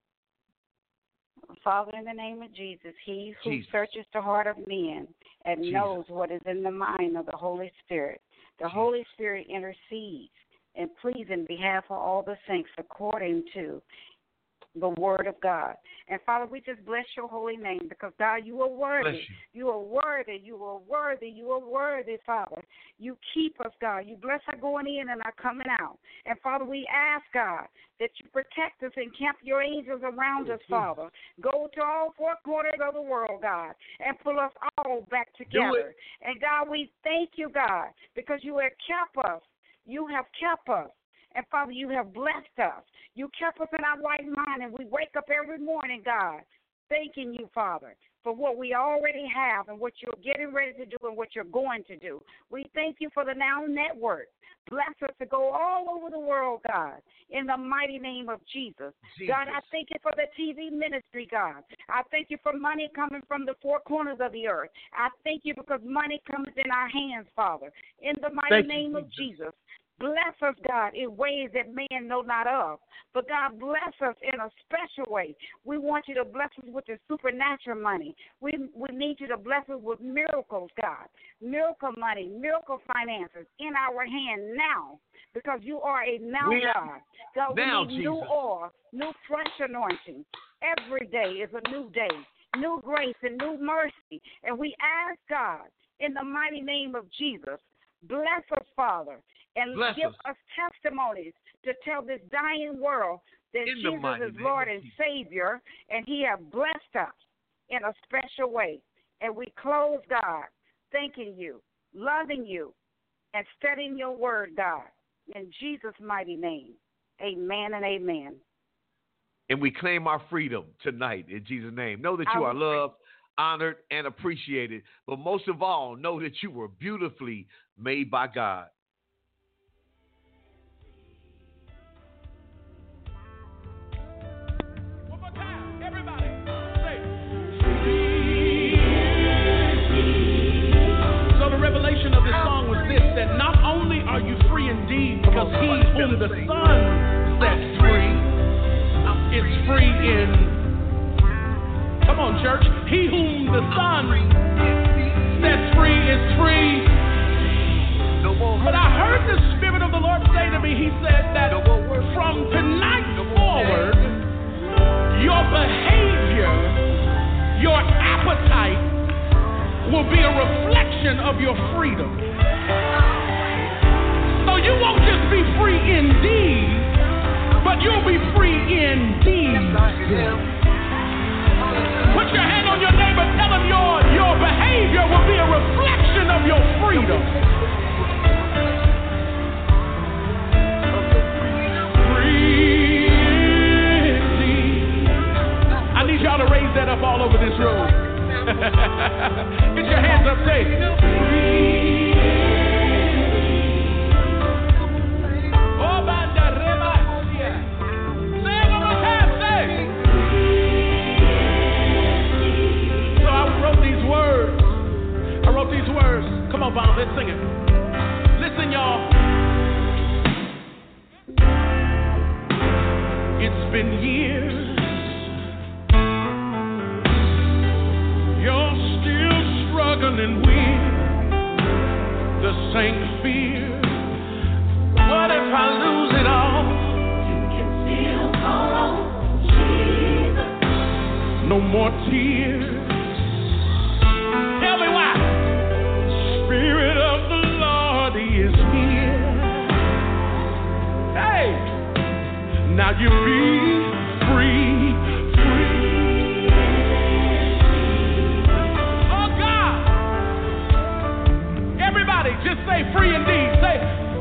Father, in the name of Jesus, he who Jesus. searches the heart of men and Jesus. knows what is in the mind of the Holy Spirit. The Jesus. Holy Spirit intercedes and pleads in behalf of all the saints according to the word of God. And Father, we just bless your holy name because, God, you are worthy. You. you are worthy. You are worthy. You are worthy, Father. You keep us, God. You bless our going in and our coming out. And, Father, we ask, God, that you protect us and camp your angels around us, Father. Go to all four corners of the world, God, and pull us all back together. And, God, we thank you, God, because you have kept us. You have kept us. And, Father, you have blessed us. You kept us in our right mind, and we wake up every morning, God, thanking you, Father, for what we already have and what you're getting ready to do and what you're going to do. We thank you for the Now Network. Bless us to go all over the world, God, in the mighty name of Jesus. Jesus. God, I thank you for the T V ministry, God. I thank you for money coming from the four corners of the earth. I thank you because money comes in our hands, Father, in the mighty thank name you, of Jesus. Jesus. Bless us, God, in ways that man know not of. But, God, bless us in a special way. We want you to bless us with the supernatural money. We we need you to bless us with miracles, God. Miracle money, miracle finances in our hand now because you are a now yeah. God. God, we now, need Jesus. New oil, new fresh anointing. Every day is a new day, new grace and new mercy. And we ask, God, in the mighty name of Jesus, bless us, Father. And Bless give us. us testimonies to tell this dying world that in Jesus is Lord and Savior, and he has blessed us in a special way. And we close, God, thanking you, loving you, and studying your word, God. In Jesus' mighty name, amen and amen. And we claim our freedom tonight in Jesus' name. Know that you are loved, honored, and appreciated. But most of all, know that you were beautifully made by God. Revelation of this song was this, that not only are you free indeed, because he whom the Son sets free is free in, come on church, he whom the Son sets free is free. But I heard the Spirit of the Lord say to me, he said that from tonight forward, your behavior, your appetite will be a reflection of your freedom. So you won't just be free indeed, but you'll be free indeed. Put your hand on your neighbor, tell him your, your behavior will be a reflection of your freedom. Free indeed. I need y'all to raise that up all over this room. Get your hands up, say free. Oh, Banda Reba. Say it one more time, say free. thousand years, you're still struggling with the same fear. What if I lose it all? You can still call on Jesus. No more tears. Tell me why. Spirit of the Lord is here. Hey, now you be free, free. Oh God. Everybody just say free indeed. Say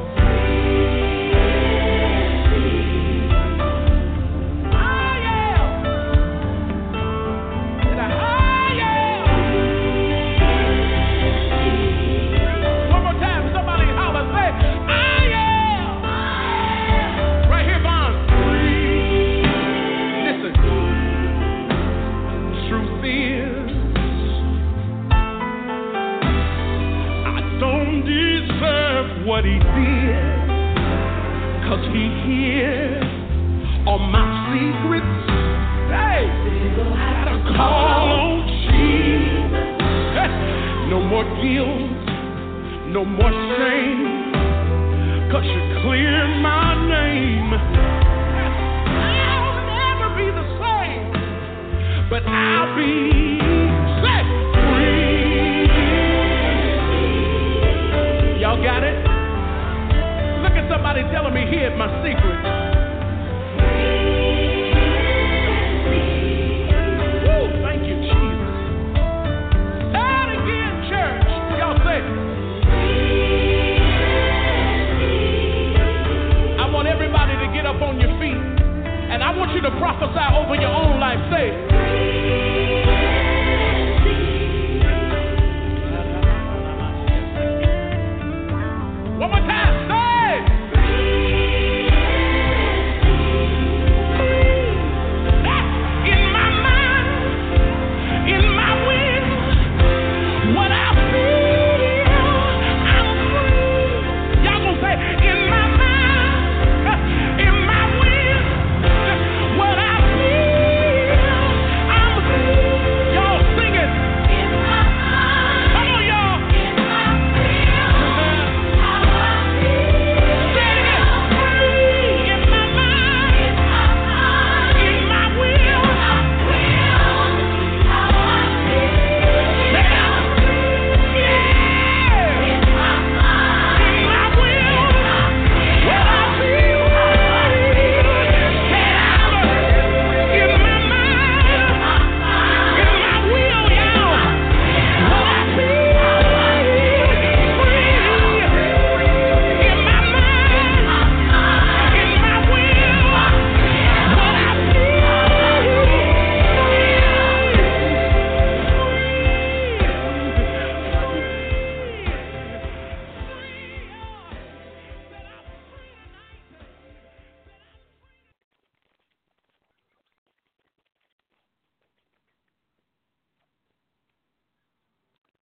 what he did, cause he hears all my secrets. Hey, gotta call on Jesus. Hey, no more guilt, no more shame, cause you clear my name. I'll never be the same, but I'll be set free. Y'all got it? Look at somebody telling me, here's my secret. Woo, thank you, Jesus. Say it again, church. Y'all say it. I want everybody to get up on your feet, and I want you to prophesy over your own life. Say it.